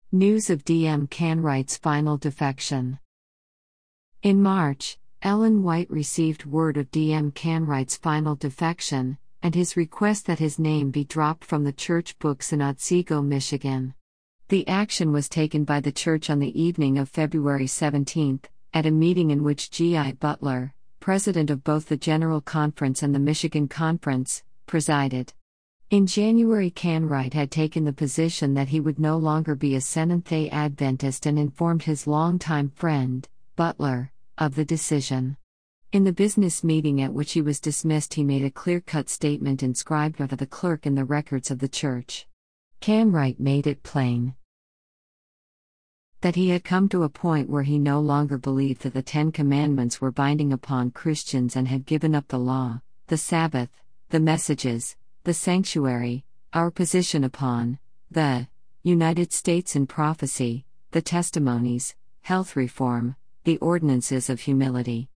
News of D.M. Canwright's final defection. In March, Ellen White received word of D.M. Canwright's final defection, and his request that his name be dropped from the church books in Otsego, Michigan. The action was taken by the church on the evening of February 17, at a meeting in which G.I. Butler, president of both the General Conference and the Michigan Conference, presided. In January, Canwright had taken the position that he would no longer be a Seventh-day Adventist and informed his longtime friend, Butler, of the decision. In the business meeting at which he was dismissed, he made a clear-cut statement inscribed by the clerk in the records of the church. Canwright made it plain that he had come to a point where he no longer believed that the Ten Commandments were binding upon Christians and had given up the law, the Sabbath, the messages, the sanctuary, our position upon the United States in prophecy, the testimonies, health reform, the ordinances of humility.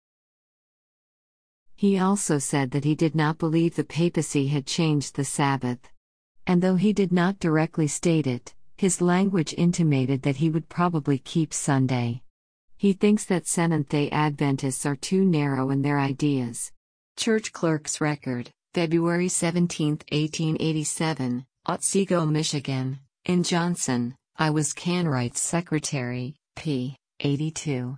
He also said that he did not believe the papacy had changed the Sabbath. And though he did not directly state it, his language intimated that he would probably keep Sunday. He thinks that Seventh-day Adventists are too narrow in their ideas. Church Clerk's Record, February 17, 1887, Otsego, Michigan. In Johnson, I was Canwright's secretary, p. 82.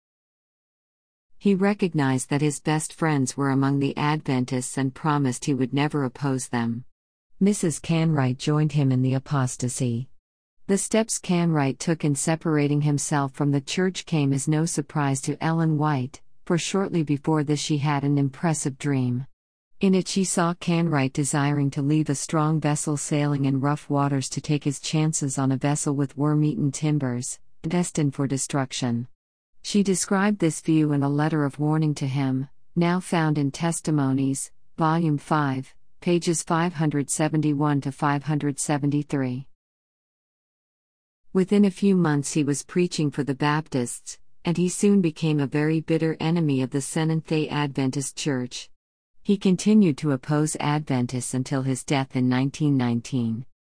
He recognized that his best friends were among the Adventists and promised he would never oppose them. Mrs. Canwright joined him in the apostasy. The steps Canwright took in separating himself from the church came as no surprise to Ellen White, for shortly before this she had an impressive dream. In it she saw Canwright desiring to leave a strong vessel sailing in rough waters to take his chances on a vessel with worm-eaten timbers, destined for destruction. She described this view in a letter of warning to him, now found in Testimonies, Volume 5, pages 571 to 573. Within a few months he was preaching for the Baptists, and he soon became a very bitter enemy of the Seventh-day Adventist Church. He continued to oppose Adventists until his death in 1919.